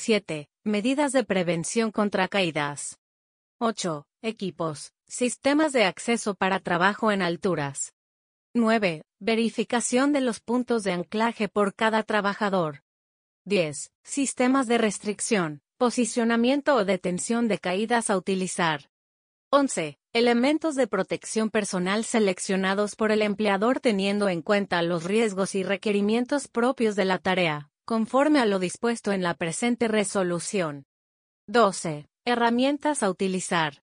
7. Medidas de prevención contra caídas. 8. Equipos, sistemas de acceso para trabajo en alturas. 9. Verificación de los puntos de anclaje por cada trabajador. 10. Sistemas de restricción, posicionamiento o detención de caídas a utilizar. 11. Elementos de protección personal seleccionados por el empleador teniendo en cuenta los riesgos y requerimientos propios de la tarea, conforme a lo dispuesto en la presente resolución. 12. Herramientas a utilizar.